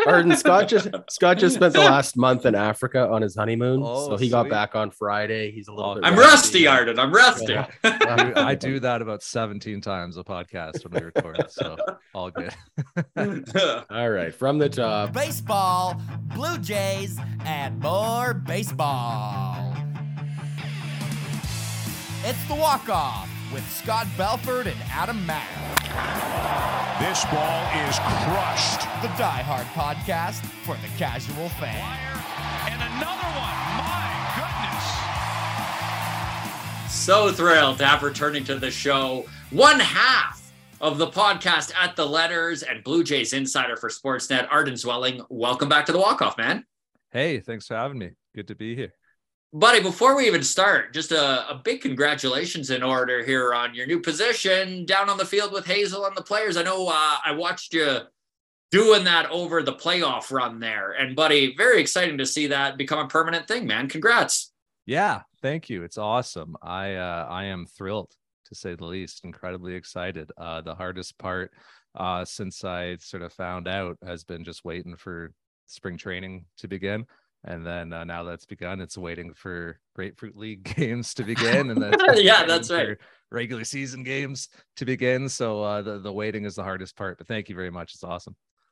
Arden, Scott just spent the last month in Africa on his honeymoon. Oh, so he got sweet. back on Friday. He's a little bit I'm rusty, Arden. I'm rusty. Yeah. I do that about 17 times a podcast when we record, so all good. All right, from the top. Baseball, Blue Jays, and more baseball. It's the walk-off with Scott Belford and Adam Mack. This ball is crushed. The Die Hard podcast for the casual fan. And another one. My goodness. So thrilled to have returning to the show one half of the podcast at the Letters and Blue Jays insider for Sportsnet, Arden Zwelling. Welcome back to the walk-off, man. Hey, thanks for having me. Good to be here. Buddy, before we even start, just a big congratulations in order here on your new position down on the field with Hazel and the players. I know I watched you doing that over the playoff run there. And, buddy, very exciting to see that become a permanent thing, man. Congrats. Yeah, thank you. It's awesome. I am thrilled, to say the least. Incredibly excited. The hardest part since I sort of found out has been just waiting for spring training to begin. And then now that's begun, it's waiting for Grapefruit League games to begin. And then yeah, that's right. Regular season games to begin. So the waiting is the hardest part. But thank you very much. It's awesome.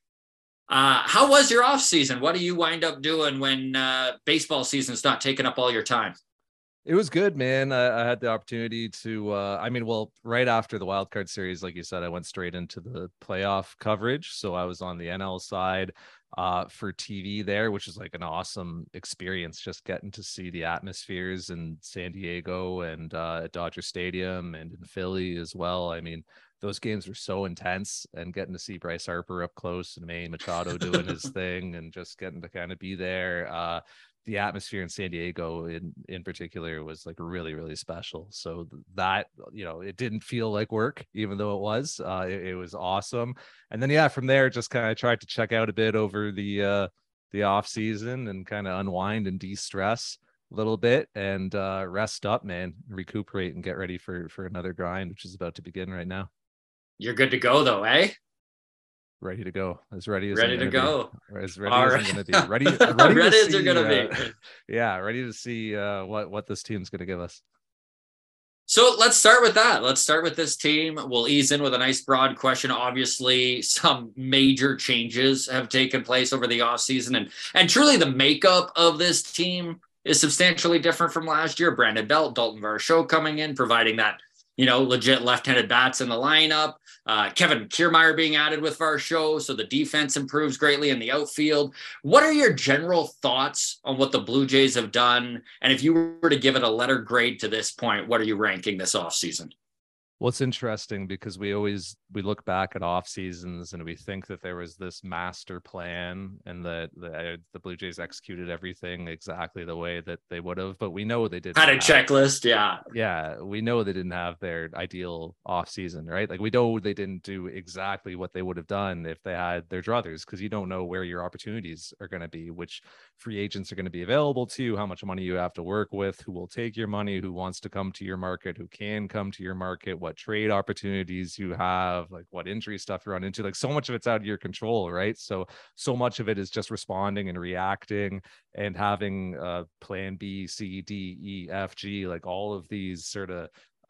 How was your off season? What do you wind up doing when baseball season's not taking up all your time? It was good, man. I had the opportunity to, right after the wild card series, like you said, I went straight into the playoff coverage. So I was on the NL side for TV there, which is like an awesome experience, just getting to see the atmospheres in San Diego and at Dodger Stadium and in Philly as well. I mean, those games were so intense, and getting to see Bryce Harper up close and Manny Machado doing his thing and just getting to kind of be there. The atmosphere in San Diego in particular was like really, really special. So that, it didn't feel like work, even though it was. It was awesome. And then, from there, just kind of tried to check out a bit over the off season and kind of unwind and de-stress a little bit and rest up, man, recuperate and get ready for another grind, which is about to begin right now. You're good to go, though, eh? Ready to go. As ready as ready to go. As ready as I'm going to be. Ready as you're going to be. Yeah, ready to see what this team's going to give us. So let's start with that. Let's start with this team. We'll ease in with a nice broad question. Obviously, some major changes have taken place over the offseason, and truly the makeup of this team is substantially different from last year. Brandon Belt, Dalton Varsho coming in, providing that, legit left-handed bats in the lineup. Kevin Kiermaier being added with Varsho, so the defense improves greatly in the outfield. What are your general thoughts on what the Blue Jays have done? And if you were to give it a letter grade to this point, what are you ranking this offseason? Well, it's interesting because we look back at off seasons and we think that there was this master plan and that the Blue Jays executed everything exactly the way that they would have, but we know they didn't. Had a checklist, yeah. Yeah, we know they didn't have their ideal off season, right? Like we know they didn't do exactly what they would have done if they had their druthers, because you don't know where your opportunities are going to be, which free agents are going to be available to you, how much money you have to work with, who will take your money, who wants to come to your market, who can come to your market, what trade opportunities you have, like what injury stuff you run into. Like so much of it's out of your control, right? So much of it is just responding and reacting and having plan B, C, D, E, F, G, like all of these sort of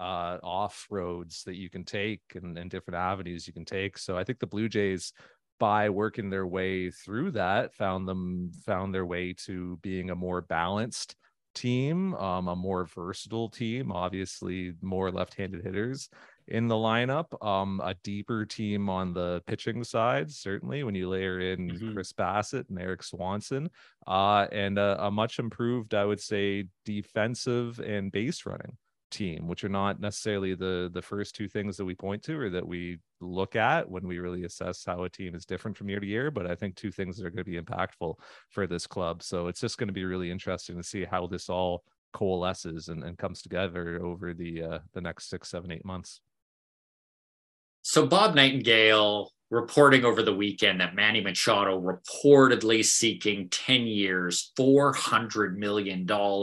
off roads that you can take and different avenues you can take. So I think the Blue Jays, by working their way through that, found their way to being a more balanced team, a more versatile team, obviously more left-handed hitters in the lineup, a deeper team on the pitching side, certainly when you layer in Chris Bassett and Eric Swanson, and a much improved, I would say, defensive and base running team, which are not necessarily the first two things that we point to or that we look at when we really assess how a team is different from year to year. But I think two things that are going to be impactful for this club. So it's just going to be really interesting to see how this all coalesces and comes together over the next 6, 7, 8 months. So Bob Nightingale reporting over the weekend that Manny Machado reportedly seeking 10 years, $400 million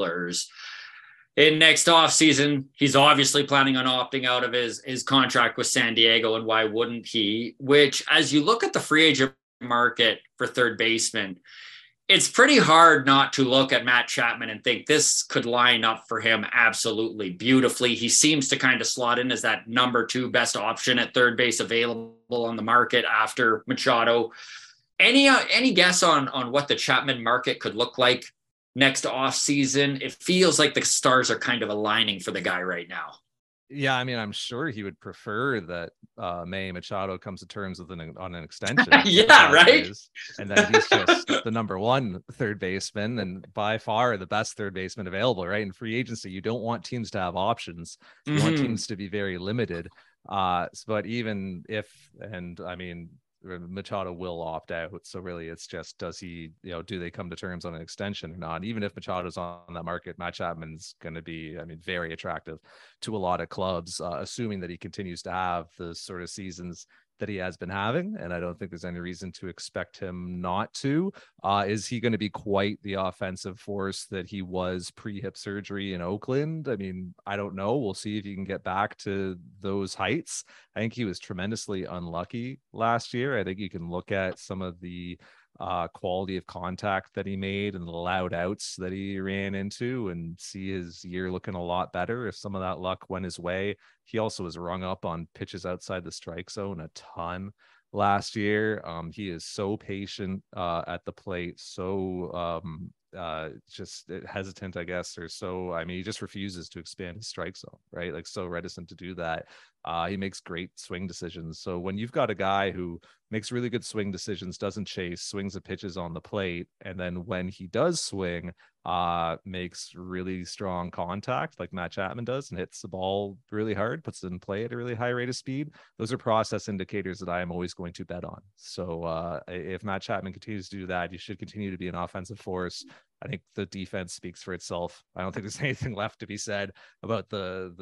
in next offseason. He's obviously planning on opting out of his contract with San Diego, and why wouldn't he? Which, as you look at the free agent market for third baseman, it's pretty hard not to look at Matt Chapman and think this could line up for him absolutely beautifully. He seems to kind of slot in as that number 2 best option at third base available on the market after Machado. Any guess on what the Chapman market could look like next off season? It feels like the stars are kind of aligning for the guy right now. Yeah, I mean, I'm sure he would prefer that Manny Machado comes to terms with on an extension. Yeah, right. And that he's just the number 1 third baseman and by far the best third baseman available, right? In free agency, you don't want teams to have options. You want teams to be very limited. But even if, and I mean, Machado will opt out. So really it's just, does he, do they come to terms on an extension or not? Even if Machado's on that market, Matt Chapman's going to be, very attractive to a lot of clubs, assuming that he continues to have the sort of seasons that he has been having. And I don't think there's any reason to expect him not to. Is he going to be quite the offensive force that he was pre-hip surgery in Oakland? I mean, I don't know. We'll see if he can get back to those heights. I think he was tremendously unlucky last year. I think you can look at some of the quality of contact that he made and the loud outs that he ran into and see his year looking a lot better if some of that luck went his way. He also was rung up on pitches outside the strike zone a ton last year. He is so patient at the plate, so just hesitant, I guess, or so. I mean, he just refuses to expand his strike zone, right? Like, so reticent to do that. He makes great swing decisions. So when you've got a guy who makes really good swing decisions, doesn't chase, swings the pitches on the plate, and then when he does swing, makes really strong contact like Matt Chapman does and hits the ball really hard, puts it in play at a really high rate of speed, those are process indicators that I am always going to bet on. So if Matt Chapman continues to do that, you should continue to be an offensive force. I think the defense speaks for itself. I don't think there's anything left to be said about the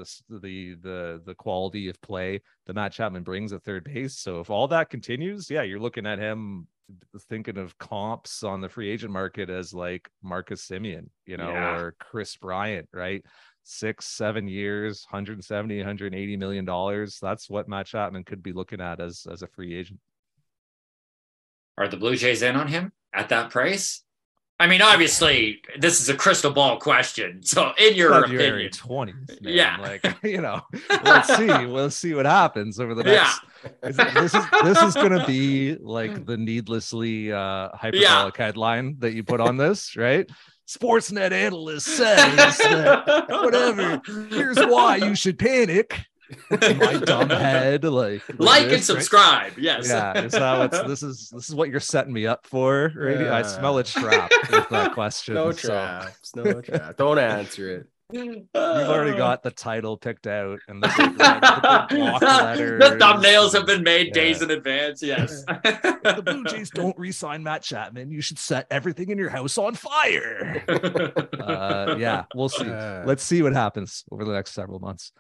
quality of play that Matt Chapman brings at third base. So if all that continues, yeah, you're looking at him thinking of comps on the free agent market as like Marcus Semien, or Chris Bryant, right? 6-7 years, 170-180 million dollars. That's what Matt Chapman could be looking at as a free agent. Are the Blue Jays in on him at that price? I mean, obviously, this is a crystal ball question. So, in your February opinion, 20th, man. Yeah, let's see. We'll see what happens over the next. Yeah. This is going to be like the needlessly hyperbolic headline that you put on this, right? Sportsnet analyst says that whatever. Here's why you should panic. My dumb head, like this, and subscribe, right? Yes. Yeah, is that this is what you're setting me up for, right? Yeah. I smell a trap with that question. No traps. Don't answer it. You've already got the title picked out and the block letter. The thumbnails have been made days in advance. Yes. If the Blue Jays don't re-sign Matt Chapman, you should set everything in your house on fire. Yeah, we'll see. Let's see what happens over the next several months.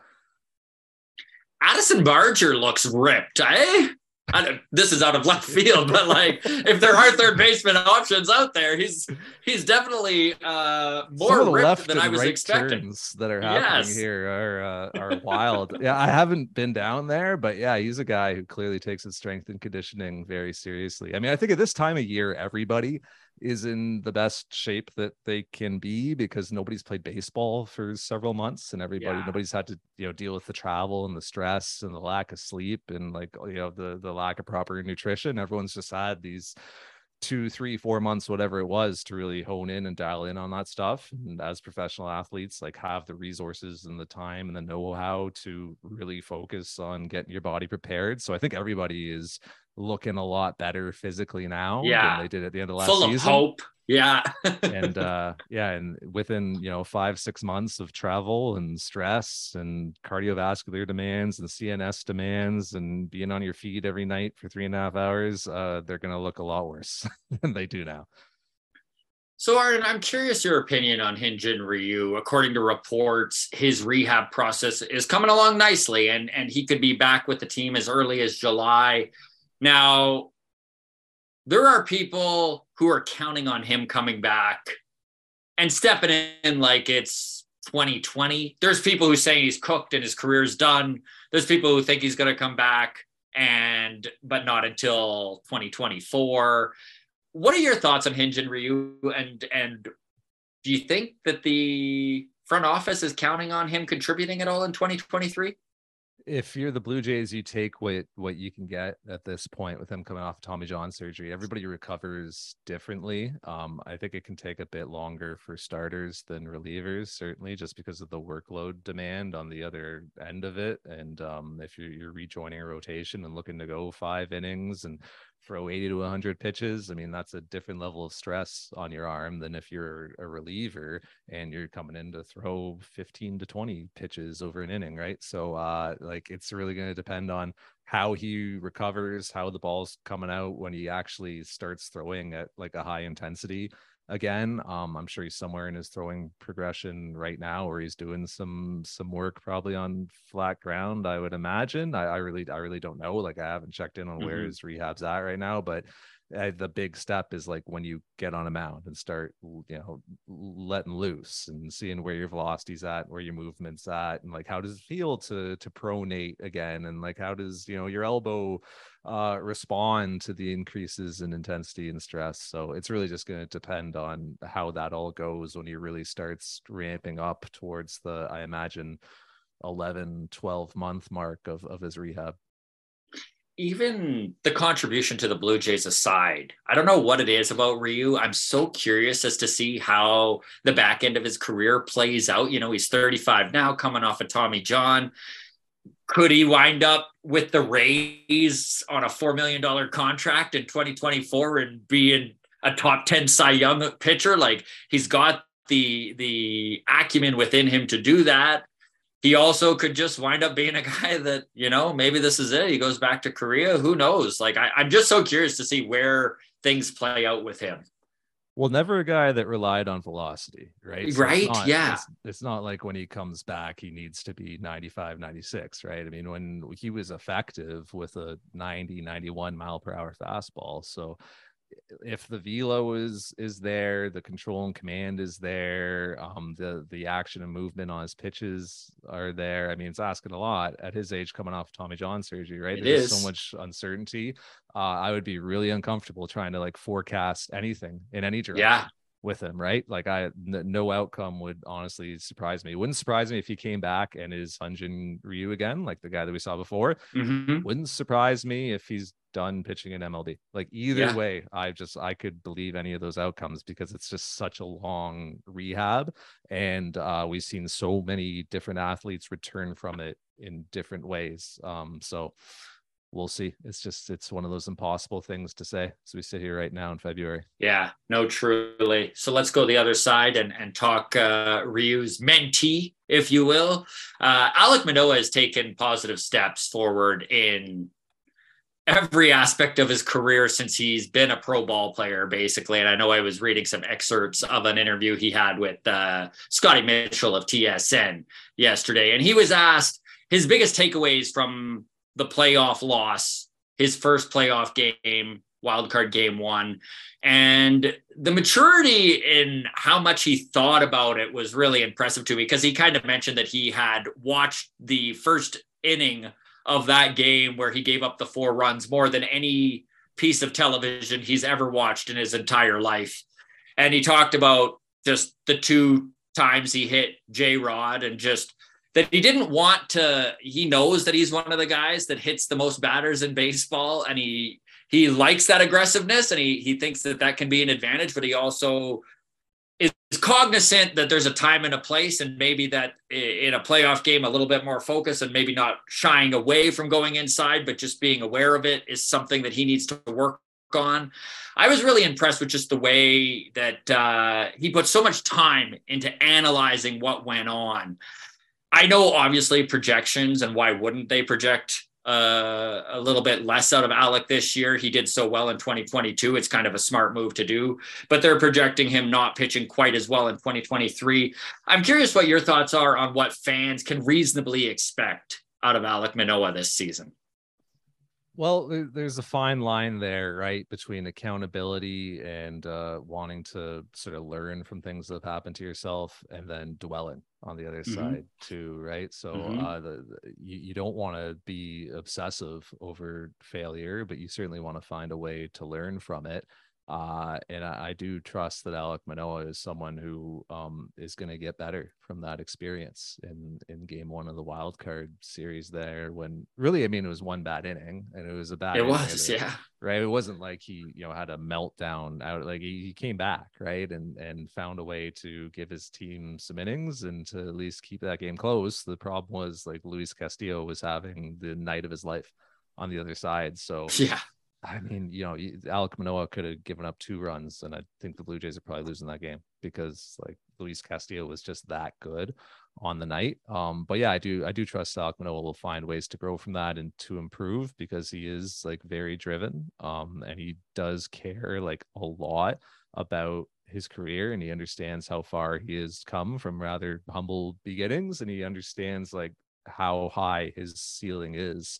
Addison Barger looks ripped, eh? This is out of left field, but like, if there are third baseman options out there, he's definitely more ripped than I was expecting. Turns that are happening here are wild. Yeah, I haven't been down there, but yeah, he's a guy who clearly takes his strength and conditioning very seriously. I mean, I think at this time of year, everybody is in the best shape that they can be because nobody's played baseball for several months and nobody's had to deal with the travel and the stress and the lack of sleep and the lack of proper nutrition. Everyone's just had these 2, 3, 4 months, whatever it was, to really hone in and dial in on that stuff. And as professional athletes, have the resources and the time and the know-how to really focus on getting your body prepared. So I think everybody is looking a lot better physically now than they did at the end of last season. Full of hope. Yeah. and within 5-6 months of travel and stress and cardiovascular demands and CNS demands and being on your feet every night for 3.5 hours, they're going to look a lot worse than they do now. So, Arden, I'm curious your opinion on Hyun-Jin Ryu. According to reports, his rehab process is coming along nicely, and he could be back with the team as early as July. Now, there are people who are counting on him coming back and stepping in like it's 2020. There's people who say he's cooked and his career's done. There's people who think he's going to come back but not until 2024. What are your thoughts on Hyun-Jin Ryu? And do you think that the front office is counting on him contributing at all in 2023? If you're the Blue Jays, you take what you can get at this point with him coming off Tommy John surgery. Everybody recovers differently. I think it can take a bit longer for starters than relievers, certainly, just because of the workload demand on the other end of it. And if you're rejoining a rotation and looking to go 5 innings and throw 80 to 100 pitches, I mean, that's a different level of stress on your arm than if you're a reliever and you're coming in to throw 15 to 20 pitches over an inning, right? So like, it's really going to depend on how he recovers, how the ball's coming out when he actually starts throwing at like a high intensity again. I'm sure he's somewhere in his throwing progression right now where he's doing some work probably on flat ground, I would imagine. I really don't know. Like, I haven't checked in on where his rehab's at right now, but the big step is like when you get on a mound and start, letting loose and seeing where your velocity's at, where your movement's at, and like, how does it feel to pronate again? And like, how does, your elbow respond to the increases in intensity and stress? So it's really just going to depend on how that all goes when he really starts ramping up towards the, I imagine, 11-12 month mark of his rehab. Even the contribution to the Blue Jays aside, I don't know what it is about Ryu. I'm so curious as to see how the back end of his career plays out. He's 35 now, coming off of Tommy John. Could he wind up with the Rays on a $4 million contract in 2024 and being a top 10 Cy Young pitcher? Like, he's got the acumen within him to do that. He also could just wind up being a guy that, maybe this is it. He goes back to Korea. Who knows? Like, I'm just so curious to see where things play out with him. Well, never a guy that relied on velocity, right? So right. Yeah. It's not like when he comes back, he needs to be 95, 96, right? I mean, when he was effective with a 90, 91 mile per hour fastball. So if the velo is there, the control and command is there, the action and movement on his pitches are there. I mean, it's asking a lot at his age, coming off Tommy John surgery, right? There's so much uncertainty. I would be really uncomfortable trying to like forecast anything in any direction with him, right? Like, no outcome would honestly surprise me. It wouldn't surprise me if he came back and is Hyun-Jin Ryu again, like the guy that we saw before. Wouldn't surprise me if he's done pitching in MLB. Like, either way, I could believe any of those outcomes, because it's just such a long rehab, and we've seen so many different athletes return from it in different ways. So we'll see. It's one of those impossible things to say as we sit here right now in February. Yeah, no, truly. So let's go the other side and talk Ryu's mentee, if you will. Alek Manoah has taken positive steps forward in every aspect of his career since he's been a pro ball player, basically. And I know I was reading some excerpts of an interview he had with Scotty Mitchell of TSN yesterday. And he was asked his biggest takeaways from the playoff loss, his first playoff game, wildcard game 1. And the maturity in how much he thought about it was really impressive to me, because he kind of mentioned that he had watched the first inning of that game where he gave up the 4 runs more than any piece of television he's ever watched in his entire life. And he talked about just the 2 times he hit J-Rod, and just that he didn't want to, he knows that he's one of the guys that hits the most batters in baseball, and he likes that aggressiveness, and he thinks that can be an advantage, but he also is cognizant that there's a time and a place, and maybe that in a playoff game, a little bit more focus and maybe not shying away from going inside, but just being aware of it is something that he needs to work on. I was really impressed with just the way that he put so much time into analyzing what went on. I know, obviously, projections, and why wouldn't they project a little bit less out of Alek this year? He did so well in 2022. It's kind of a smart move to do, but they're projecting him not pitching quite as well in 2023. I'm curious what your thoughts are on what fans can reasonably expect out of Alek Manoah this season. Well, there's a fine line there, right, between accountability and wanting to sort of learn from things that have happened to yourself, and then dwelling on the other side too, right? So you don't want to be obsessive over failure, but you certainly want to find a way to learn from it. And I do trust that Alek Manoah is someone who is going to get better from that experience in game one of the wild card series there, when really, I mean, it was one bad inning and it was a bad inning, yeah. Right. It wasn't like he, had a meltdown out, like he came back, right. And found a way to give his team some innings and to at least keep that game close. The problem was, like, Luis Castillo was having the night of his life on the other side. So yeah. I mean, Alek Manoah could have given up 2 runs, and I think the Blue Jays are probably losing that game because, like, Luis Castillo was just that good on the night. But yeah, I do trust Alek Manoah will find ways to grow from that and to improve, because he is, like, very driven, and he does care, like, a lot about his career, and he understands how far he has come from rather humble beginnings, and he understands, like, how high his ceiling is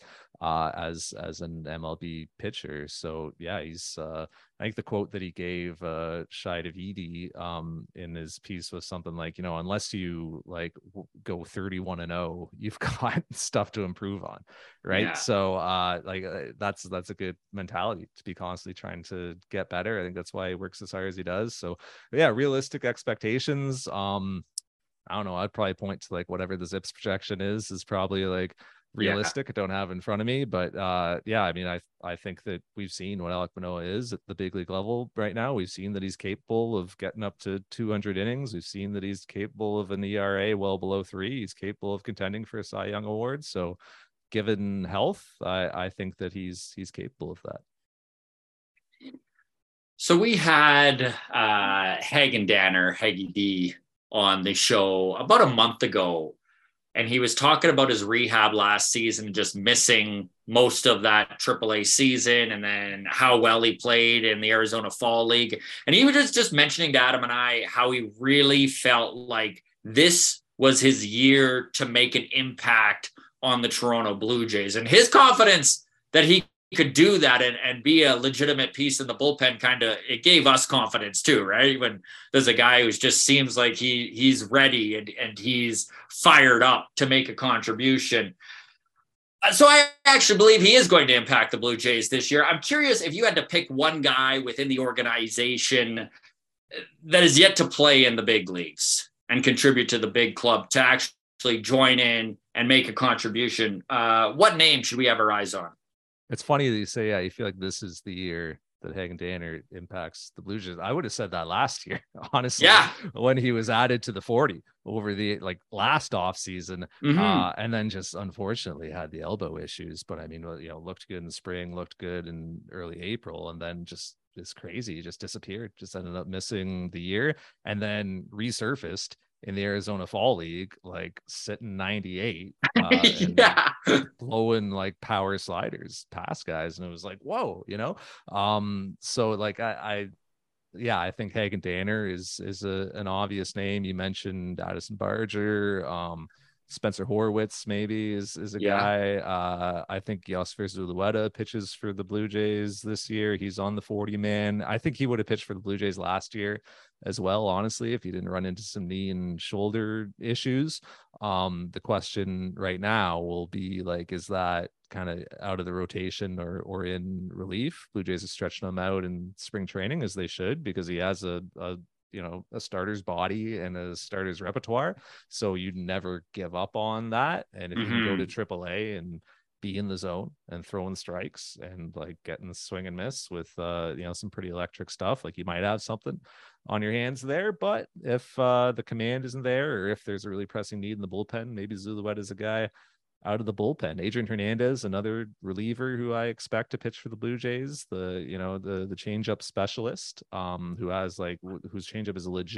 as an MLB pitcher. So yeah, he's I think the quote that he gave Shai Davidi in his piece was something like, unless you go 31-0, you've got stuff to improve on, right? Yeah. So that's a good mentality, to be constantly trying to get better. I think that's why he works as hard as he does. So yeah, realistic expectations. I don't know. I'd probably point to, like, whatever the Zips projection is probably, like, realistic. I don't have it in front of me, but yeah, I mean, I think that we've seen what Alek Manoah is at the big league level right now. We've seen that he's capable of getting up to 200 innings. We've seen that he's capable of an ERA well below 3. He's capable of contending for a Cy Young award. So given health, I think that he's capable of that. So we had Hagen Danner, Haggy D, on the show about a month ago, and he was talking about his rehab last season, just missing most of that AAA season, and then how well he played in the Arizona Fall League. And he was just mentioning to Adam and I how he really felt like this was his year to make an impact on the Toronto Blue Jays, and his confidence that he could do that and be a legitimate piece in the bullpen, it gave us confidence too, right? When there's a guy who just seems like he's ready and he's fired up to make a contribution. So I actually believe he is going to impact the Blue Jays this year. I'm curious if you had to pick one guy within the organization that is yet to play in the big leagues and contribute to the big club to actually join in and make a contribution. What name should we have our eyes on? It's funny that you say, yeah, you feel like this is the year that Hagen Danner impacts the Blue Jays. I would have said that last year, honestly, when he was added to the 40 over the last off season, and then just unfortunately had the elbow issues. But I mean, looked good in the spring, looked good in early April, and then just crazy. He just disappeared, just ended up missing the year, and then resurfaced in the Arizona Fall League, like sitting 98, and blowing like power sliders past guys. And it was like, whoa, so like, I think Hagen Danner is an obvious name. You mentioned Addison Barger, Spencer Horwitz maybe is a guy. I think Yosfer Zulueta pitches for the Blue Jays this year. He's on the 40 man. I think he would have pitched for the Blue Jays last year as well, honestly, if he didn't run into some knee and shoulder issues. The question right now will be like, is that kind of out of the rotation or in relief? Blue Jays are stretching him out in spring training, as they should, because he has a starter's body and a starter's repertoire. So you'd never give up on that. And if you can go to AAA and be in the zone and throwing strikes and like getting the swing and miss with some pretty electric stuff, like you might have something on your hands there. But if the command isn't there, or if there's a really pressing need in the bullpen, maybe Zulueta is a guy out of the bullpen. Adrian Hernandez, another reliever who I expect to pitch for the Blue Jays, the changeup specialist, whose changeup is a legit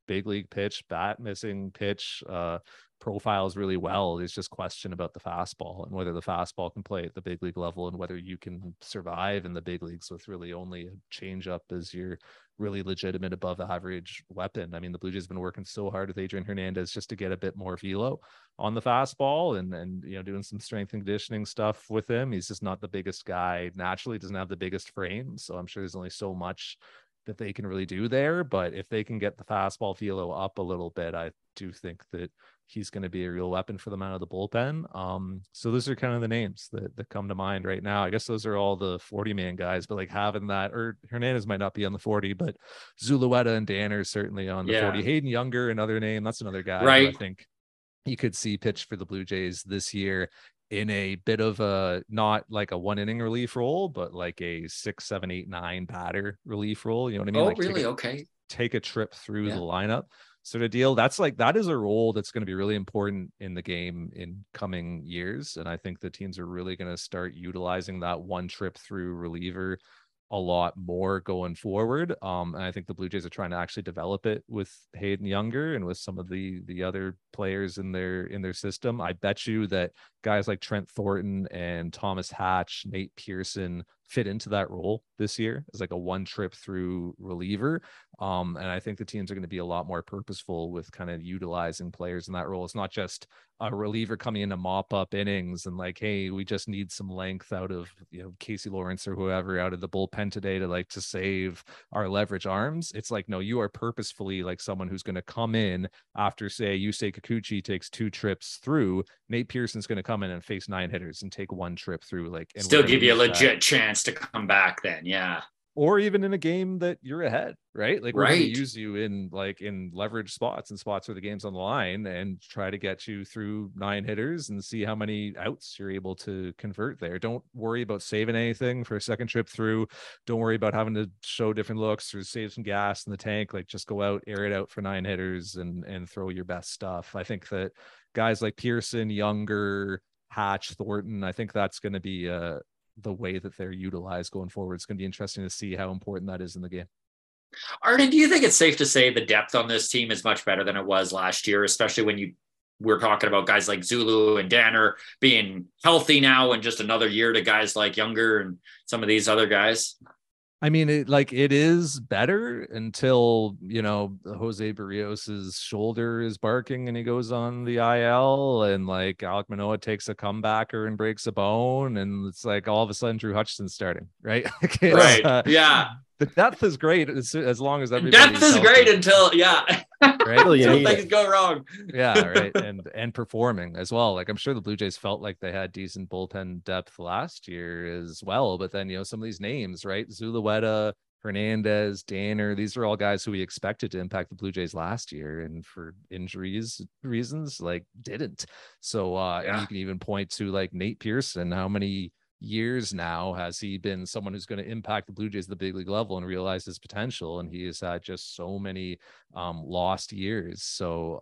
big league pitch, bat missing pitch, profiles really well. There's just question about the fastball and whether the fastball can play at the big league level and whether you can survive in the big leagues with really only a changeup as your really legitimate above average weapon. I mean, the Blue Jays have been working so hard with Adrian Hernandez just to get a bit more velo on the fastball and doing some strength and conditioning stuff with him. He's just not the biggest guy. Naturally doesn't have the biggest frame. So I'm sure there's only so much that they can really do there. But if they can get the fastball velo up a little bit, I do think that he's going to be a real weapon for them out of the bullpen. So those are kind of the names that come to mind right now. I guess those are all the 40-man guys, but like having that, or Hernandez might not be on the 40, but Zulueta and Danner certainly on the 40. Hayden Younger, another name. That's another guy who I think you could see pitch for the Blue Jays this year in a bit of a, not like a 1 inning relief role, but like a 6, 7, 8, 9 batter relief role. You know what I mean? Oh, like really? Take a trip through the lineup sort of deal. That's like, that is a role that's going to be really important in the game in coming years. And I think the teams are really going to start utilizing that one trip through reliever a lot more going forward. And I think the Blue Jays are trying to actually develop it with Hayden Younger and with some of the other players in their system. I bet you that guys like Trent Thornton and Thomas Hatch, Nate Pearson fit into that role this year as like a one trip through reliever. And I think the teams are going to be a lot more purposeful with kind of utilizing players in that role. It's not just a reliever coming in to mop up innings and like, hey, we just need some length out of, Casey Lawrence or whoever out of the bullpen today to save our leverage arms. It's like, no, you are purposefully like someone who's going to come in after, say, Yusei Kikuchi takes 2 trips through. Nate Pearson's going to come in and face 9 hitters and take 1 trip through, like, and still give you a legit chance to come back then. Yeah. Or even in a game that you're ahead, right? Like we're going to use you in leverage spots and spots where the game's on the line and try to get you through 9 hitters and see how many outs you're able to convert there. Don't worry about saving anything for a second trip through. Don't worry about having to show different looks or save some gas in the tank. Like just go out, air it out for 9 hitters and throw your best stuff. I think that guys like Pearson, Younger, Hatch, Thornton, I think that's going to be the way that they're utilized going forward. It's going to be interesting to see how important that is in the game. Arden, do you think it's safe to say the depth on this team is much better than it was last year, especially when we're talking about guys like Zulu and Danner being healthy now and just another year to guys like Younger and some of these other guys? I mean, it is better until, Jose Barrios's shoulder is barking and he goes on the IL and like Alek Manoah takes a comebacker and breaks a bone. And it's like all of a sudden Drew Hutchison's starting, right? Right. Yeah. The depth is great as long as everybody. Depth is great until right? Until things go wrong. Yeah, right. And performing as well. Like I'm sure the Blue Jays felt like they had decent bullpen depth last year as well. But then some of these names, right? Zulueta, Hernandez, Danner, these are all guys who we expected to impact the Blue Jays last year, and for injuries reasons, like didn't. So and you can even point to like Nate Pearson. How many years now has he been someone who's going to impact the Blue Jays at the big league level and realize his potential? And he has had just so many lost years. So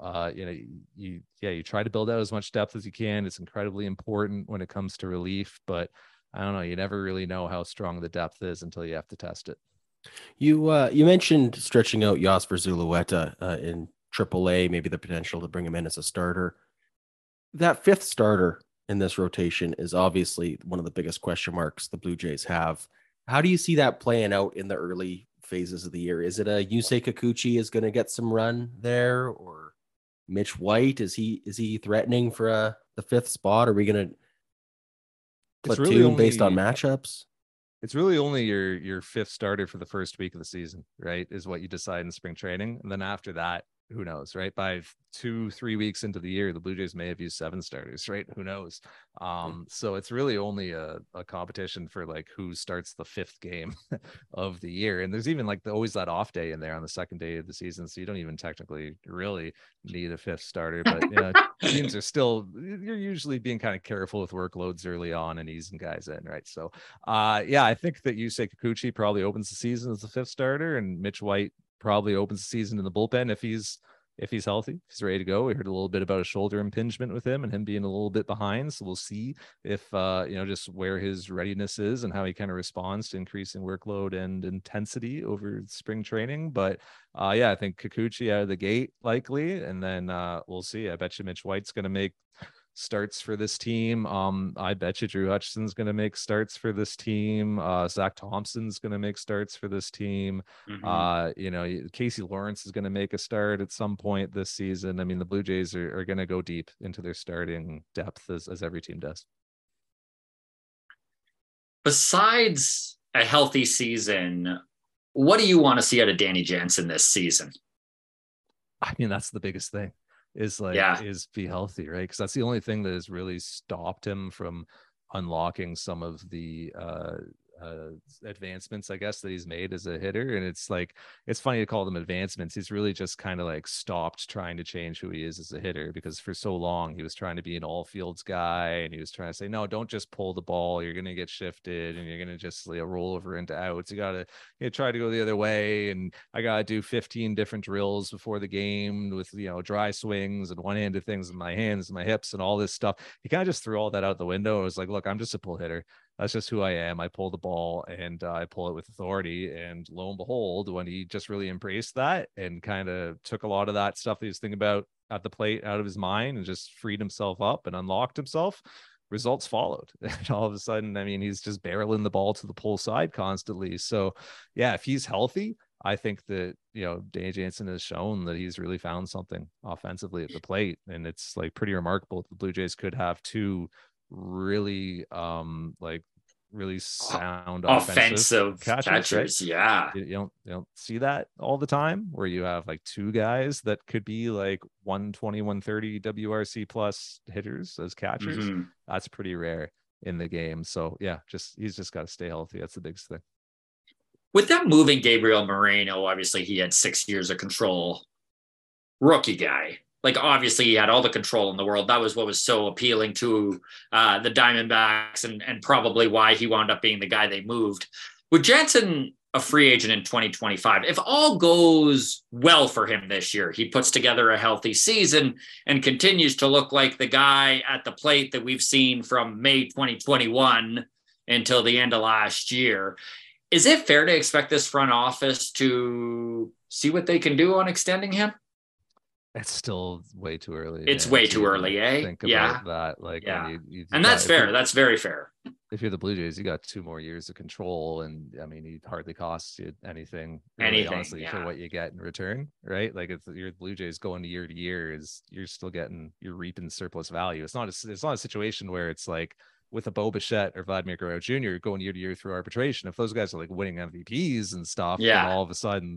you try to build out as much depth as you can. It's incredibly important when it comes to relief, but I don't know, you never really know how strong the depth is until you have to test it. You mentioned stretching out Yasser Zulueta in AAA, maybe the potential to bring him in as a starter. That 5th starter in this rotation is obviously one of the biggest question marks the Blue Jays have. How do you see that playing out in the early phases of the year? Is it a Yusei Kikuchi is going to get some run there, or Mitch White? Is he threatening for the 5th spot? Are we going to platoon based on matchups? It's really only your 5th starter for the first week of the season, right? Is what you decide in spring training. And then after that, who knows, right? By 2-3 weeks into the year, the Blue Jays may have used 7 starters, right? Who knows? So it's really only a competition for like who starts the 5th game of the year. And there's even like always that off day in there on the 2nd day of the season. So you don't even technically really need a 5th starter, but teams are still, you're usually being kind of careful with workloads early on and easing guys in, right? So I think that Yusei Kikuchi probably opens the season as the 5th starter, and Mitch White probably opens the season in the bullpen if he's if he's healthy, if he's ready to go. We heard a little bit about a shoulder impingement with him and him being a little bit behind. So we'll see if, just where his readiness is and how he kind of responds to increasing workload and intensity over spring training. But I think Kikuchi out of the gate likely. And then we'll see. I bet you Mitch White's going to make starts for this team. I bet you Drew Hutchison's going to make starts for this team. Zach Thompson's going to make starts for this team. Casey Lawrence is going to make a start at some point this season. I mean, the Blue Jays are going to go deep into their starting depth as every team does. Besides a healthy season, what do you want to see out of Danny Jansen this season? I mean, that's the biggest thing. Is be healthy, right? Because that's the only thing that has really stopped him from unlocking some of the advancements, I guess, that he's made as a hitter. And it's like, it's funny to call them advancements. He's really just kind of like stopped trying to change who he is as a hitter, because for so long he was trying to be an all fields guy, and he was trying to say, no, don't just pull the ball, you're going to get shifted and you're going to just roll over into outs. You got to try to go the other way, and I got to do 15 different drills before the game with dry swings and one-handed things in my hands and my hips and all this stuff. He kind of just threw all that out the window. It was like, look, I'm just a pull hitter. That's just who I am. I pull the ball and I pull it with authority. And lo and behold, when he just really embraced that and kind of took a lot of that stuff that he was thinking about at the plate out of his mind and just freed himself up and unlocked himself, results followed. And all of a sudden, I mean, he's just barreling the ball to the pull side constantly. So yeah, if he's healthy, I think that, Danny Jansen has shown that he's really found something offensively at the plate. And it's like pretty remarkable. The Blue Jays could have two really really sound offensive catchers. Right? Yeah, you don't see that all the time, where you have like two guys that could be like 120 130 WRC plus hitters as catchers. That's pretty rare in the game. So yeah, he's just got to stay healthy. That's the biggest thing. With them moving Gabriel Moreno, obviously he had 6 years of control. Rookie guy. Like, obviously, he had all the control in the world. That was what was so appealing to the Diamondbacks, and probably why he wound up being the guy they moved. With Jansen a free agent in 2025, if all goes well for him this year, he puts together a healthy season and continues to look like the guy at the plate that we've seen from May 2021 until the end of last year, is it fair to expect this front office to see what they can do on extending him? It's still way too early. It's way too early, eh? Think about that. And that's fair. That's very fair. If you're the Blue Jays, you got 2 more years of control, and I mean, it hardly costs you anything, honestly, for what you get in return, right? Like, if you're the Blue Jays going to year, you're reaping surplus value. It's not a situation where it's like with a Bo Bichette or Vladimir Guerrero Jr. going year to year through arbitration. If those guys are like winning MVPs and stuff, and all of a sudden,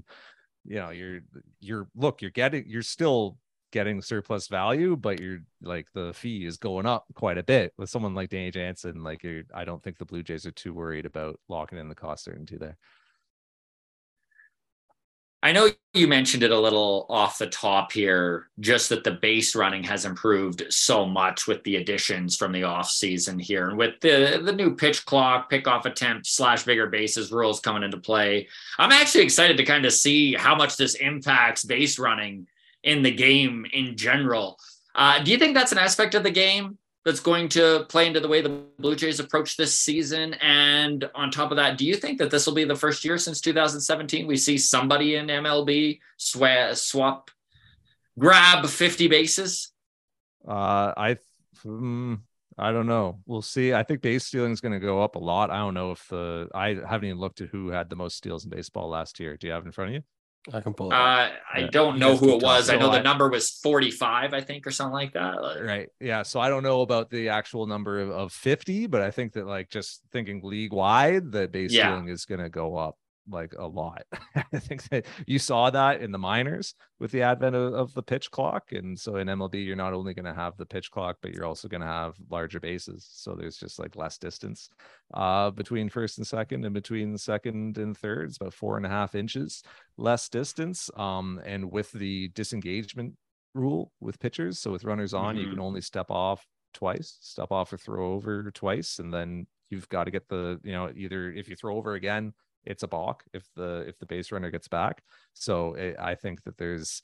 you're still getting surplus value, but you're like, the fee is going up quite a bit. With someone like Danny Jansen, I don't think the Blue Jays are too worried about locking in the cost certainty there. I know you mentioned it a little off the top here, just that the base running has improved so much with the additions from the off season here, and with the new pitch clock, pickoff attempt / bigger bases rules coming into play. I'm actually excited to kind of see how much this impacts base running in the game in general. Do you think that's an aspect of the game that's going to play into the way the Blue Jays approach this season? And on top of that, do you think that this will be the first year since 2017 we see somebody in MLB grab 50 bases? I don't know. We'll see. I think base stealing is going to go up a lot. I don't know if I haven't even looked at who had the most steals in baseball last year. Do you have it in front of you? I can pull it up. I don't know who it was. I know the number was 45, I think, or something like that. Right. Yeah. So I don't know about the actual number of 50, but I think that, like, just thinking league wide, that base stealing is going to go up like a lot. I think that you saw that in the minors with the advent of the pitch clock. And so in MLB, you're not only going to have the pitch clock, but you're also going to have larger bases. So there's just like less distance between first and second, and between second and third, it's about 4.5 inches less distance. And with the disengagement rule with pitchers, so with runners on, you can only step off or throw over twice. And then you've got to get either if you throw over again, it's a balk if the base runner gets back. So I think that there's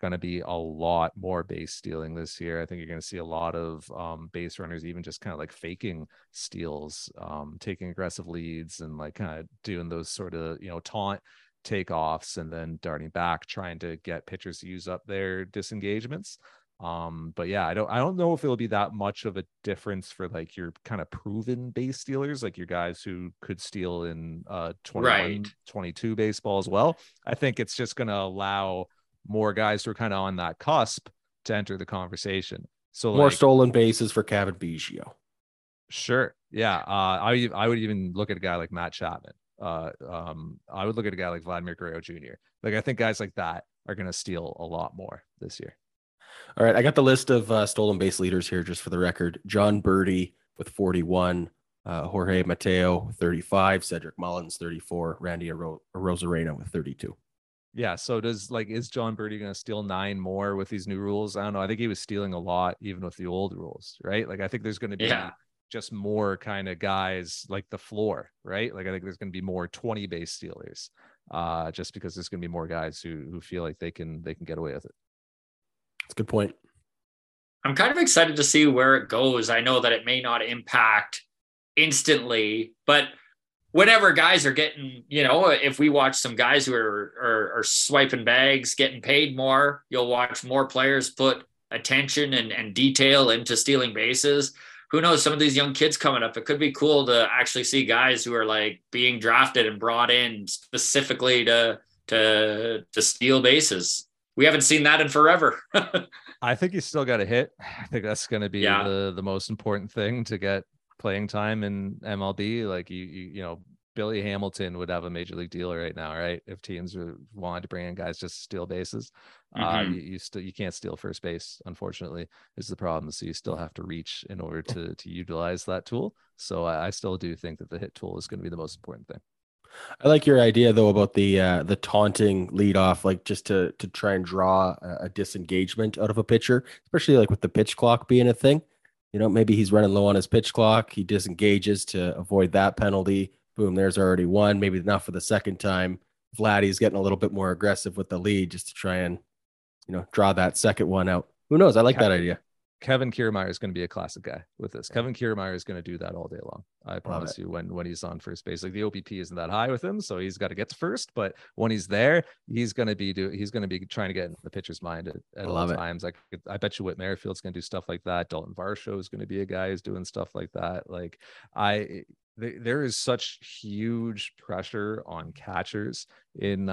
going to be a lot more base stealing this year. I think you're going to see a lot of base runners even just kind of like faking steals, taking aggressive leads and like kind of doing those sort of, taunt takeoffs and then darting back, trying to get pitchers to use up their disengagements. But yeah, I don't know if it'll be that much of a difference for like your kind of proven base stealers, like your guys who could steal in 21, 22 baseball as well. I think it's just going to allow more guys who are kind of on that cusp to enter the conversation. So more stolen bases for Cavan Biggio. Sure. Yeah. I would even look at a guy like Matt Chapman. I would look at a guy like Vladimir Guerrero Jr. Like, I think guys like that are going to steal a lot more this year. All right. I got the list of stolen base leaders here just for the record. John Birdie with 41, Jorge Mateo, 35, Cedric Mullins, 34, Randy Arozarena with 32. Yeah. So is John Birdie going to steal 9 more with these new rules? I don't know. I think he was stealing a lot even with the old rules, right? Like, I think there's going to be just more kind of guys like the floor, right? Like, I think there's going to be more 20 base stealers, just because there's going to be more guys who feel like they can get away with it. That's a good point. I'm kind of excited to see where it goes. I know that it may not impact instantly, but whenever guys are getting, if we watch some guys who are swiping bags, getting paid more, you'll watch more players put attention and detail into stealing bases. Who knows, some of these young kids coming up, it could be cool to actually see guys who are like being drafted and brought in specifically to steal bases. We haven't seen that in forever. I think you still got to hit. I think that's going to be the most important thing to get playing time in MLB. Like Billy Hamilton would have a major league deal right now, right? If teams wanted to bring in guys just to steal bases, you can't steal first base. Unfortunately, is the problem. So you still have to reach in order to utilize that tool. So I still do think that the hit tool is going to be the most important thing. I like your idea though about the taunting leadoff, like just to try and draw a disengagement out of a pitcher, especially like with the pitch clock being a thing. Maybe he's running low on his pitch clock. He disengages to avoid that penalty. Boom, there's already one. Maybe not for the second time. Vladdy's getting a little bit more aggressive with the lead just to try and, draw that second one out. Who knows? I like that idea. Kevin Kiermaier is going to be a classic guy with this. Kevin Kiermaier is going to do that all day long. I promise you, when he's on first base, like the OBP isn't that high with him, so he's got to get to first. But when he's there, he's going to be trying to get in the pitcher's mind at all times. Like, I bet you Whit Merrifield's going to do stuff like that. Dalton Varsho is going to be a guy who's doing stuff like that. Like, there is such huge pressure on catchers in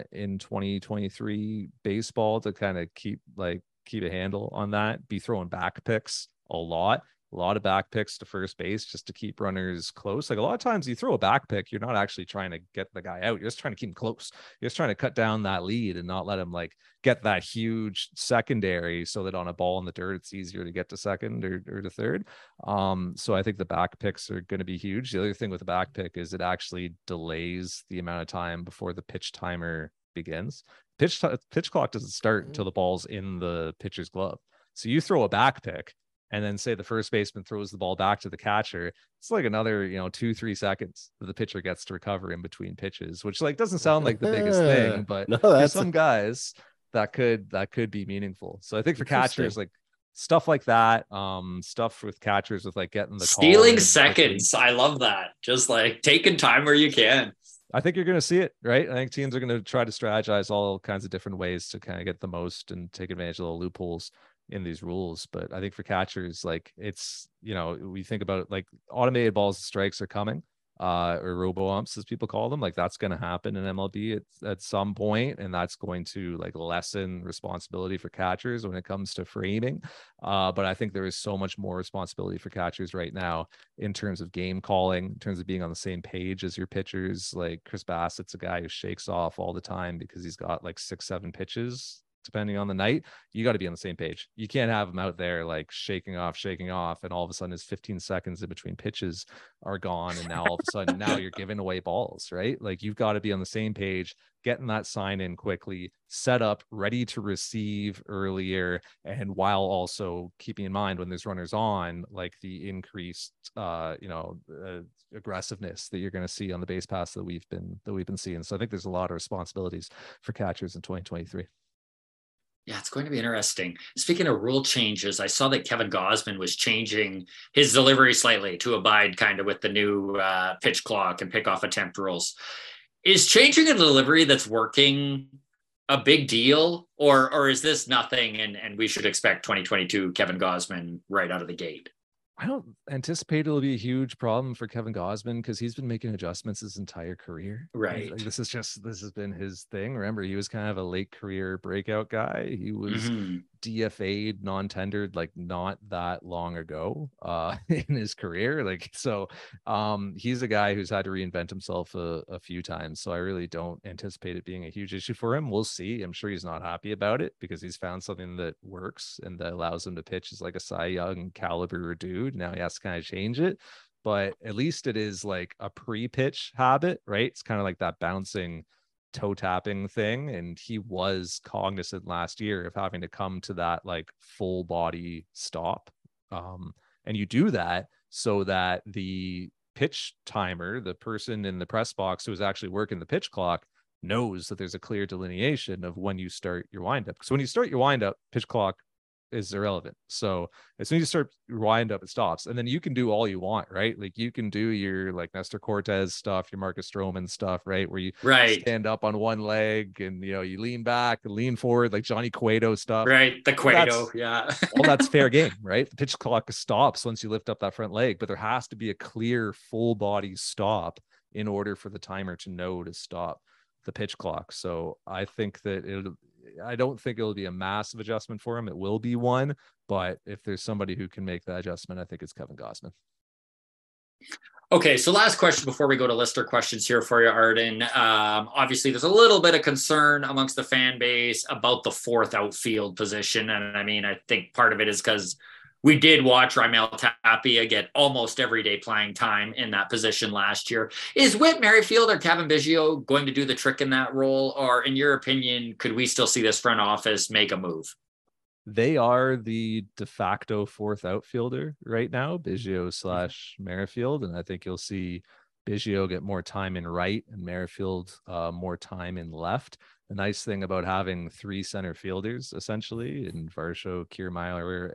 2023 baseball to kind of keep a handle on that, be throwing back picks a lot of back picks to first base just to keep runners close. Like, a lot of times you throw a back pick, you're not actually trying to get the guy out. You're just trying to keep him close. You're just trying to cut down that lead and not let him like get that huge secondary so that on a ball in the dirt, it's easier to get to second or to third. So I think the back picks are going to be huge. The other thing with the back pick is it actually delays the amount of time before the pitch timer begins. Pitch clock doesn't start until the ball's in the pitcher's glove. So you throw a back pick and then say the first baseman throws the ball back to the catcher. It's like another, 2-3 seconds that the pitcher gets to recover in between pitches, which like doesn't sound like the biggest thing, but for some guys that could be meaningful. So I think for catchers, like stuff like that, stuff with catchers with like getting the stealing seconds. I love that. Just like taking time where you can. I think you're going to see it, right? I think teams are going to try to strategize all kinds of different ways to kind of get the most and take advantage of the loopholes in these rules. But I think for catchers, like it's, we think about it, like automated balls and strikes are coming, or robo umps as people call them. Like that's going to happen in MLB at some point, and that's going to like lessen responsibility for catchers when it comes to framing. But I think there is so much more responsibility for catchers right now in terms of game calling, in terms of being on the same page as your pitchers. Like Chris Bassett's a guy who shakes off all the time because he's got like 6-7 pitches depending on the night. You got to be on the same page. You can't have him out there like shaking off, and all of a sudden his 15 seconds in between pitches are gone, and now all of a sudden now you're giving away balls, right? Like you've got to be on the same page, getting that sign in quickly, set up, ready to receive earlier, and while also keeping in mind when there's runners on, like the increased aggressiveness that you're going to see on the base pass that we've been seeing. So I think there's a lot of responsibilities for catchers in 2023. Yeah, it's going to be interesting. Speaking of rule changes, I saw that Kevin Gausman was changing his delivery slightly to abide kind of with the new pitch clock and pickoff attempt rules. Is changing a delivery that's working a big deal, or is this nothing and we should expect 2022 Kevin Gausman right out of the gate? I don't anticipate it'll be a huge problem for Kevin Gausman because he's been making adjustments his entire career. Right. Like, this has been his thing. Remember, he was kind of a late career breakout guy. He was DFA'd, non-tendered, like not that long ago in his career. Like, so he's a guy who's had to reinvent himself a few times. So I really don't anticipate it being a huge issue for him. We'll see. I'm sure he's not happy about it because he's found something that works and that allows him to pitch as like a Cy Young caliber dude. Now he has to kind of change it, but at least it is like a pre-pitch habit, right? It's kind of like that bouncing toe tapping thing. And he was cognizant last year of having to come to that like full body stop. And you do that so that the pitch timer, the person in the press box who is actually working the pitch clock, knows that there's a clear delineation of when you start your windup. Because when you start your windup, pitch clock is irrelevant. So as soon as you start your wind up, it stops. And then you can do all you want, right? Like you can do your like Nestor Cortez stuff, your Marcus Stroman stuff, right? Where you stand up on one leg and, you know, you lean back and lean forward, like Johnny Cueto stuff. Right. The Cueto. Yeah. All that's fair game, right? The pitch clock stops once you lift up that front leg, but there has to be a clear full body stop in order for the timer to know to stop the pitch clock. So I think that I don't think it'll be a massive adjustment for him. It will be one, but if there's somebody who can make that adjustment, I think it's Kevin Gausman. Okay, so last question before we go to listener questions here for you, Arden. Obviously, there's a little bit of concern amongst the fan base about the fourth outfield position. And I mean, I think part of it is because we did watch Raimel Tapia get almost everyday playing time in that position last year. Is Whit Merrifield or Kevin Biggio going to do the trick in that role? Or in your opinion, could we still see this front office make a move? They are the de facto fourth outfielder right now, Biggio / Merrifield. And I think you'll see Biggio get more time in right and Merrifield more time in left. The nice thing about having three center fielders essentially in Varsho, Kiermaier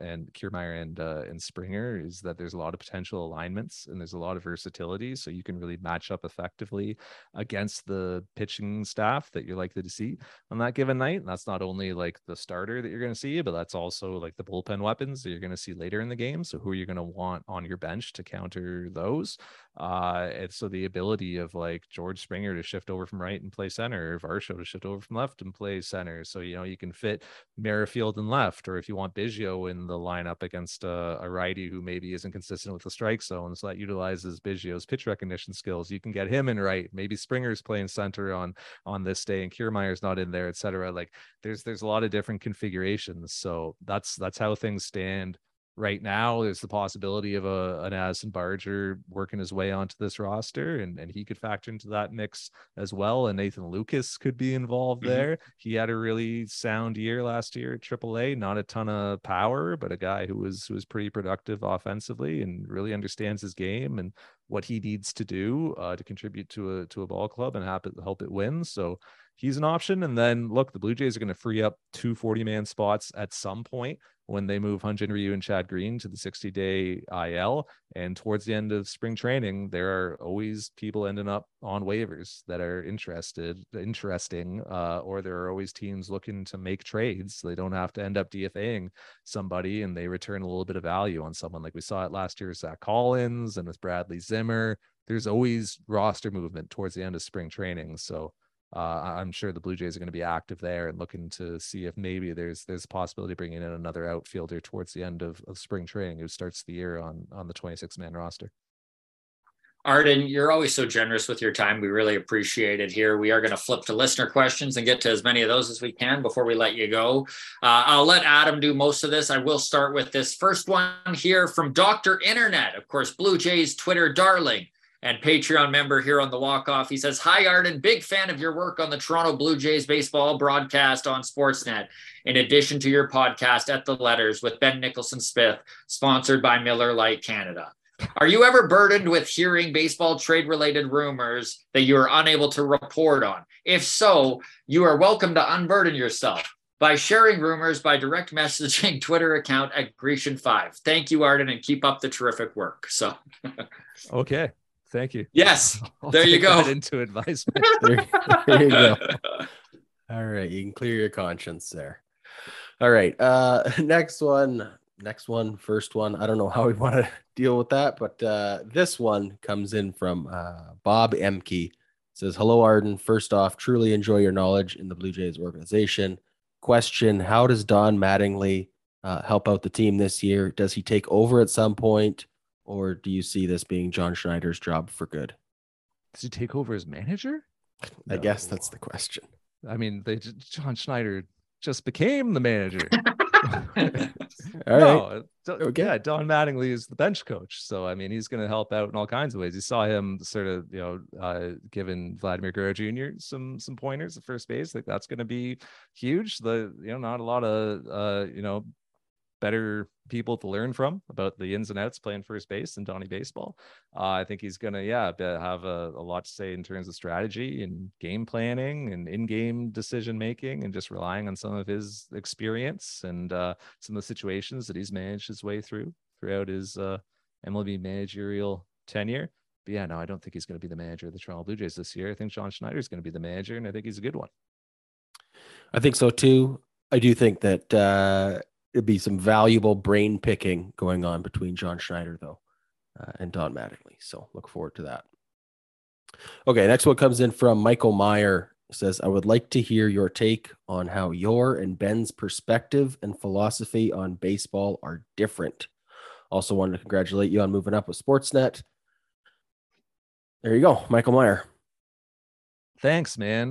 and Springer is that there's a lot of potential alignments and there's a lot of versatility. So you can really match up effectively against the pitching staff that you're likely to see on that given night. And that's not only like the starter that you're going to see, but that's also like the bullpen weapons that you're going to see later in the game. So who are you going to want on your bench to counter those? And so the ability of like George Springer to shift over from right and play center, or Varsho to shift over from left and play center. So, you know, you can fit Merrifield in left, or if you want Biggio in the lineup against a righty who maybe isn't consistent with the strike zone, so that utilizes Biggio's pitch recognition skills, you can get him in right. Maybe Springer's playing center on this day and Kiermaier's not in there, etc. Like there's a lot of different configurations. So that's how things stand right now. There's the possibility of an Addison Barger working his way onto this roster, and he could factor into that mix as well. And Nathan Lucas could be involved there. He had a really sound year last year at AAA, not a ton of power, but a guy who was pretty productive offensively and really understands his game and what he needs to do to contribute to a ball club and help it win. So he's an option. And then look, the Blue Jays are going to free up 2 40-man spots at some point when they move Hyun-Jin Ryu and Chad Green to the 60-day IL. And towards the end of spring training, there are always people ending up on waivers that are interesting, or there are always teams looking to make trades so they don't have to end up DFAing somebody and they return a little bit of value on someone. Like we saw it last year with Zach Collins and with Bradley Zimmer. There's always roster movement towards the end of spring training. So I'm sure the Blue Jays are going to be active there and looking to see if maybe there's a possibility of bringing in another outfielder towards the end of spring training who starts the year on the 26-man roster. Arden, you're always so generous with your time. We really appreciate it here. We are going to flip to listener questions and get to as many of those as we can before we let you go. I'll let Adam do most of this. I will start with this first one here from Dr. Internet, of course, Blue Jays Twitter darling and Patreon member here on the walk-off. He says, hi, Arden, big fan of your work on the Toronto Blue Jays baseball broadcast on Sportsnet, in addition to your podcast At the Letters with Ben Nicholson-Smith, sponsored by Miller Lite Canada. Are you ever burdened with hearing baseball trade-related rumors that you are unable to report on? If so, you are welcome to unburden yourself. by sharing rumors by direct messaging Twitter account at Grecian5. Thank you, Arden, and keep up the terrific work. So, Okay. Thank you. yes, I'll there you take go. that into advisement. There you go. All right. You can clear your conscience there. All right. Next one. First one. I don't know how we want to deal with that, but this one comes in from Bob Emke. Says, hello, Arden. First off, truly enjoy your knowledge in the Blue Jays organization. Question, how does Don Mattingly help out the team this year? Does he take over at some point, or do you see this being John Schneider's job for good? Does he take over as manager? I guess that's the question. I mean, John Schneider just became the manager. All right. Okay. Yeah, Don Mattingly is the bench coach, so I mean, he's going to help out in all kinds of ways. You saw him sort of, giving Vladimir Guerrero Jr. some pointers at first base. Like that's going to be huge. Not a lot of better people to learn from about the ins and outs playing first base than Donnie Baseball. I think he's gonna have a lot to say in terms of strategy and game planning and in-game decision making, and just relying on some of his experience and some of the situations that he's managed his way throughout his MLB managerial tenure. But yeah, no, I don't think he's going to be the manager of the Toronto Blue Jays this year. I think John Schneider is going to be the manager, and I think he's a good one. I think so too. I do think that it'd be some valuable brain picking going on between John Schneider, though, and Don Mattingly. So look forward to that. Okay, next one comes in from Michael Meyer. It says, I would like to hear your take on how your and Ben's perspective and philosophy on baseball are different. Also wanted to congratulate you on moving up with Sportsnet. There you go, Michael Meyer. Thanks, man.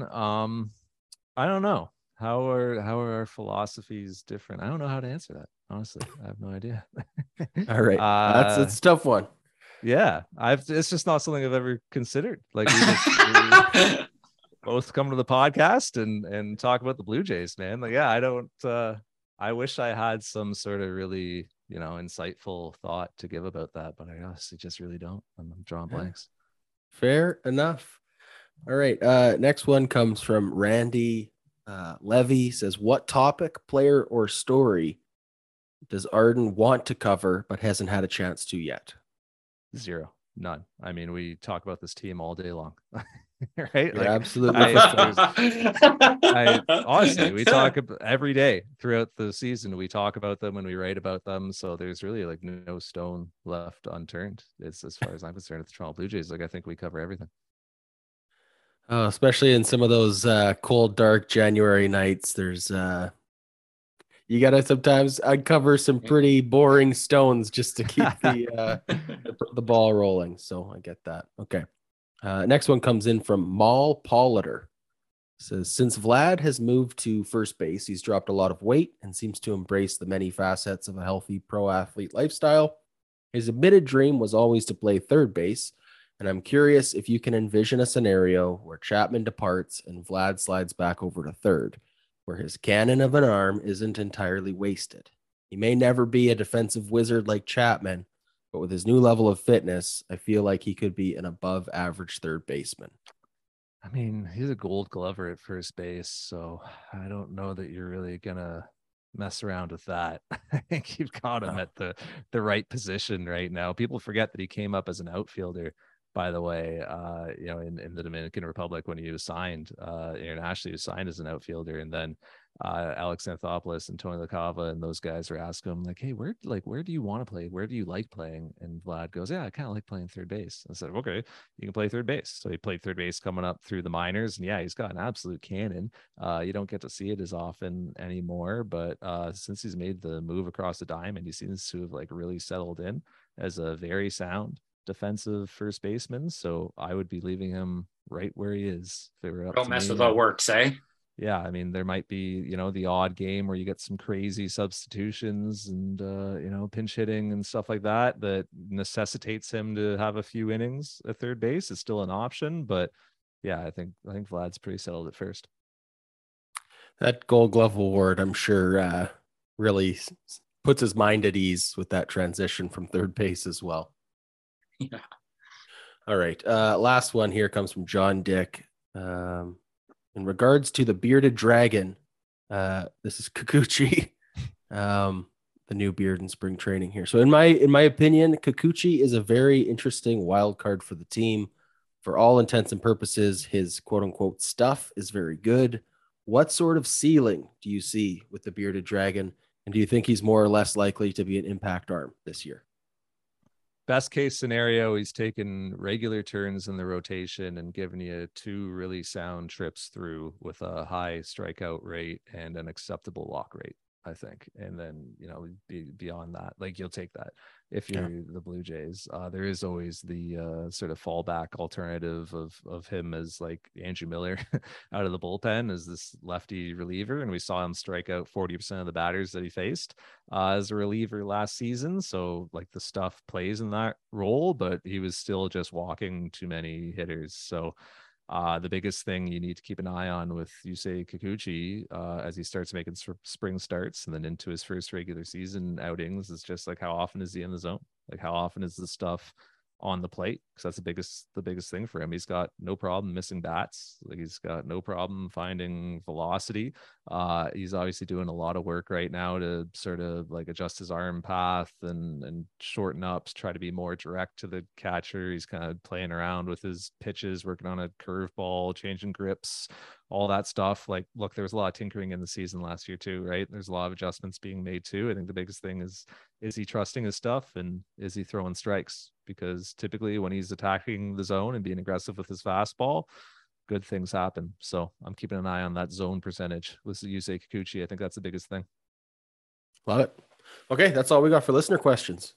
I don't know. How are our philosophies different? I don't know how to answer that. Honestly, I have no idea. All right. It's a tough one. Yeah. It's just not something I've ever considered. Like we both come to the podcast and talk about the Blue Jays, man. Like, yeah, I wish I had some sort of really, insightful thought to give about that, but I honestly just really don't. I'm drawing blanks. Fair enough. All right. Next one comes from Randy Levy. Says, what topic, player, or story does Arden want to cover but hasn't had a chance to yet? Zero. None. I mean, we talk about this team all day long. Right? You're absolutely. Honestly, we talk about every day throughout the season. We talk about them and we write about them. So there's really like no stone left unturned. It's, as far as I'm concerned, at the Toronto Blue Jays. Like, I think we cover everything. Oh, especially in some of those cold, dark January nights. There's you got to sometimes uncover some pretty boring stones just to keep the ball rolling. So I get that. Okay. Next one comes in from Mal Polliter. Says, since Vlad has moved to first base, he's dropped a lot of weight and seems to embrace the many facets of a healthy pro athlete lifestyle. His admitted dream was always to play third base. And I'm curious if you can envision a scenario where Chapman departs and Vlad slides back over to third, where his cannon of an arm isn't entirely wasted. He may never be a defensive wizard like Chapman, but with his new level of fitness, I feel like he could be an above average third baseman. I mean, he's a Gold Glover at first base, so I don't know that you're really going to mess around with that. I think you've got him at the right position right now. People forget that he came up as an outfielder, by the way, in the Dominican Republic when he was signed internationally. He was signed as an outfielder, and then Alex Anthopoulos and Tony LaCava and those guys were asking him like, hey, where do you want to play? Where do you like playing? And Vlad goes, yeah, I kind of like playing third base. I said, okay, you can play third base. So he played third base coming up through the minors, and yeah, he's got an absolute cannon. You don't get to see it as often anymore, but since he's made the move across the diamond, he seems to have like really settled in as a very sound defensive first baseman. So I would be leaving him right where he is. If it were up Don't to mess me. with what works, eh? Yeah, I mean, there might be, the odd game where you get some crazy substitutions and, pinch hitting and stuff like that necessitates him to have a few innings at third base. It's still an option, but yeah, I think Vlad's pretty settled at first. That Gold Glove award, I'm sure, really puts his mind at ease with that transition from third base as well. Yeah. All right. Last one here comes from John Dick. In regards to the bearded dragon, This is Kikuchi, the new beard in spring training here. So in my opinion, Kikuchi is a very interesting wild card for the team. For all intents and purposes, his quote unquote stuff is very good. What sort of ceiling do you see with the bearded dragon? And do you think he's more or less likely to be an impact arm this year? Best case scenario, he's taken regular turns in the rotation and given you 2 really sound trips through with a high strikeout rate and an acceptable walk rate, I think. And then, beyond that, like, you'll take that if you're the Blue Jays. There is always the sort of fallback alternative of him as like Andrew Miller out of the bullpen as this lefty reliever. And we saw him strike out 40% of the batters that he faced as a reliever last season. So like the stuff plays in that role, but he was still just walking too many hitters. So the biggest thing you need to keep an eye on with Yusei Kikuchi as he starts making spring starts and then into his first regular season outings is just like, how often is he in the zone? Like, how often is the stuff on the plate? Because that's the biggest thing for him. He's got no problem missing bats. Like, he's got no problem finding velocity. He's obviously doing a lot of work right now to sort of like adjust his arm path and shorten up, try to be more direct to the catcher. He's kind of playing around with his pitches, working on a curveball, changing grips, all that stuff. Like, look, there was a lot of tinkering in the season last year too, right? There's a lot of adjustments being made too. I think the biggest thing is he trusting his stuff and is he throwing strikes? Because typically when he's attacking the zone and being aggressive with his fastball, good things happen. So I'm keeping an eye on that zone percentage with Yusei Kikuchi. I think that's the biggest thing. Love it. Okay, that's all we got for listener questions.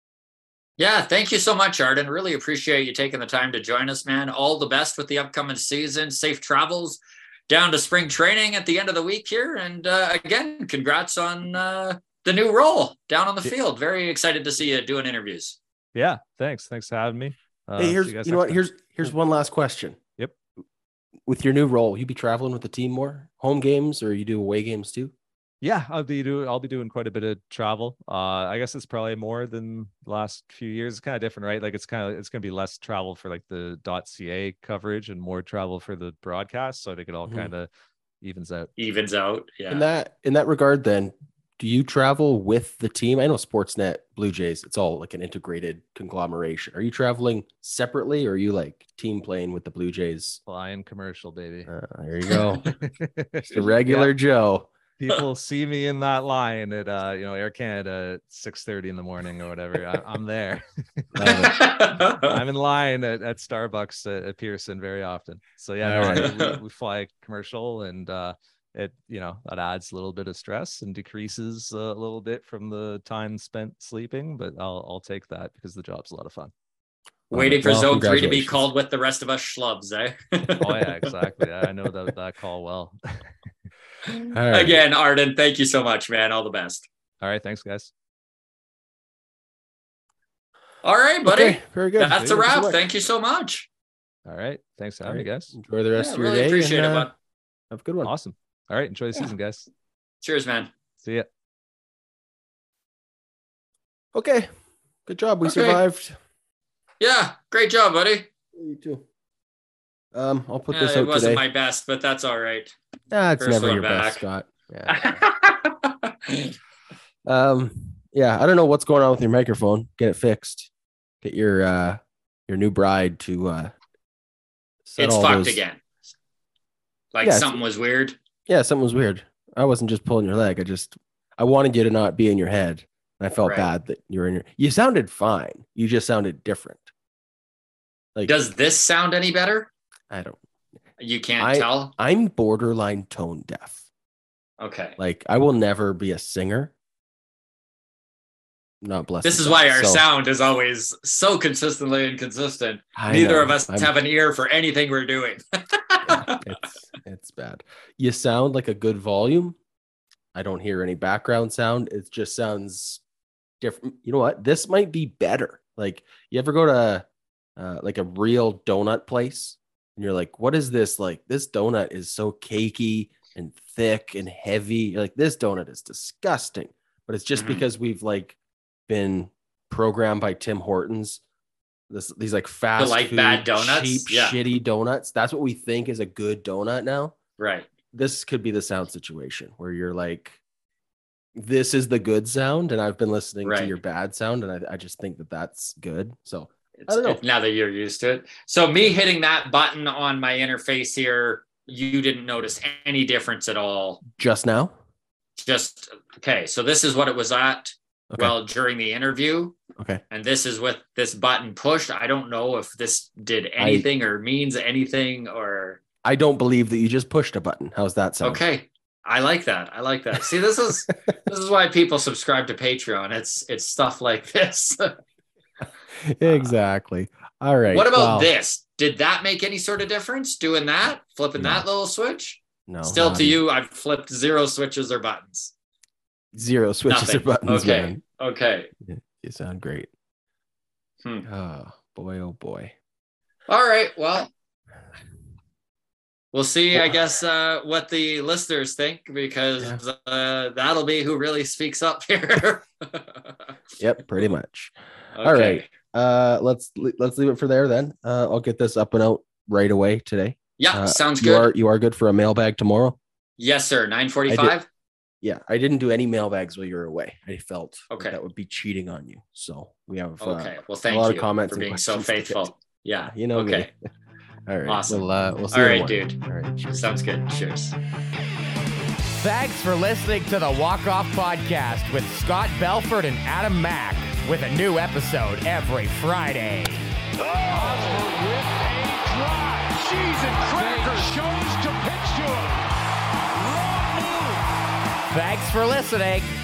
Yeah, thank you so much, Arden. Really appreciate you taking the time to join us, man. All the best with the upcoming season. Safe travels down to spring training at the end of the week here. And again, congrats on the new role down on the field. Very excited to see you doing interviews. Yeah, thanks. Thanks for having me. Hey, here's one last question. Yep. With your new role, you be traveling with the team more, home games, or you do away games too? Yeah, I'll be doing quite a bit of travel. I guess it's probably more than the last few years. It's kind of different, right? Like it's going to be less travel for like the .ca coverage and more travel for the broadcast. So I think it all kind of evens out. Yeah. In that regard, then, do you travel with the team? I know Sportsnet, Blue Jays, it's all like an integrated conglomeration. Are you traveling separately, or are you like team playing with the Blue Jays? Flying commercial, baby. There you go. Just a regular Joe. People see me in that line at Air Canada at 6:30 in the morning or whatever. I'm there. I'm in line at Starbucks at Pearson very often. So yeah, we fly commercial, and it that adds a little bit of stress and decreases a little bit from the time spent sleeping, but I'll take that because the job's a lot of fun. Waiting for Zone 3 to be called with the rest of us schlubs, eh? Oh yeah, exactly. I know that call well. Right. Again, Arden, thank you so much, man. All the best. All right, thanks, guys. All right, buddy. Okay, very good. That's a wrap. Thank you so much. All right, thanks for having me, guys. Enjoy the rest of your really day. Appreciate it, bud. Have a good one. Awesome. All right, enjoy the season, guys. Cheers, man. See ya. Okay, good job. We survived. Yeah, great job, buddy. You too. I'll put this out it wasn't today. my best, but that's all right. It's First never one your back. best, Scott. Yeah. I don't know what's going on with your microphone. Get it fixed. Get your new bride to set It's all fucked those... again. Like Yeah, something was weird. Yeah, something was weird. I wasn't just pulling your leg. I wanted you to not be in your head. And I felt Right. bad that you were in your. You sounded fine. You just sounded different. Like, Does this sound any better? I don't. You can't tell? I'm borderline tone deaf. Okay. Like, I will never be a singer. Not blessed. This with is that. why our So, sound is always so consistently inconsistent. I Neither know. of us have an ear for anything we're doing. It's bad. You sound like a good volume. I don't hear any background sound. It just sounds different. You know what? This might be better. Like, you ever go to like a real donut place and you're like, what is this? Like, this donut is so cakey and thick and heavy. You're like, this donut is disgusting. But it's just because we've like been programmed by Tim Hortons. These like fast like food, bad donuts? cheap, Yeah. shitty donuts. That's what we think is a good donut now. Right. this could be the sound situation where you're like, this is the good sound, and I've been listening to your bad sound, and I just think that that's good. So I don't know. Now that you're used to it. So me hitting that button on my interface here, you didn't notice any difference at all. Just now? Just, okay. So this is what it was at. Okay. Well, during the interview. Okay. And this is with this button pushed. I don't know if this did anything or means anything or. I don't believe that you just pushed a button. How's that sound? Okay. I like that. See, this is why people subscribe to Patreon. It's stuff like this. Exactly. All right. What about this? Did that make any sort of difference? Doing that, flipping that little switch? No. Still to you, I've flipped 0 switches or buttons. 0 switches or buttons. Okay. Man. Okay. You sound great. Oh boy. Oh boy. All right. Well, we'll see, I guess, what the listeners think, because that'll be who really speaks up here. Yep, pretty much. Okay. All right. Let's leave it for there then. I'll get this up and out right away today. Yeah, sounds good. You are good for a mailbag tomorrow? Yes, sir. 9:45. Yeah, I didn't do any mailbags while you were away. I felt okay that would be cheating on you. So we have well, thank a lot you of comments for being so faithful. Yeah, you know. Okay. Me. All right. Awesome. We'll see all you right, dude. All right. Cheers. Sounds good. Cheers. Thanks for listening to the Walk Off Podcast with Scott Belford and Adam Mack, with a new episode every Friday. Osborne with a drive. Cheese and crackers. Chose to pitch to him. Wrong move. Thanks for listening.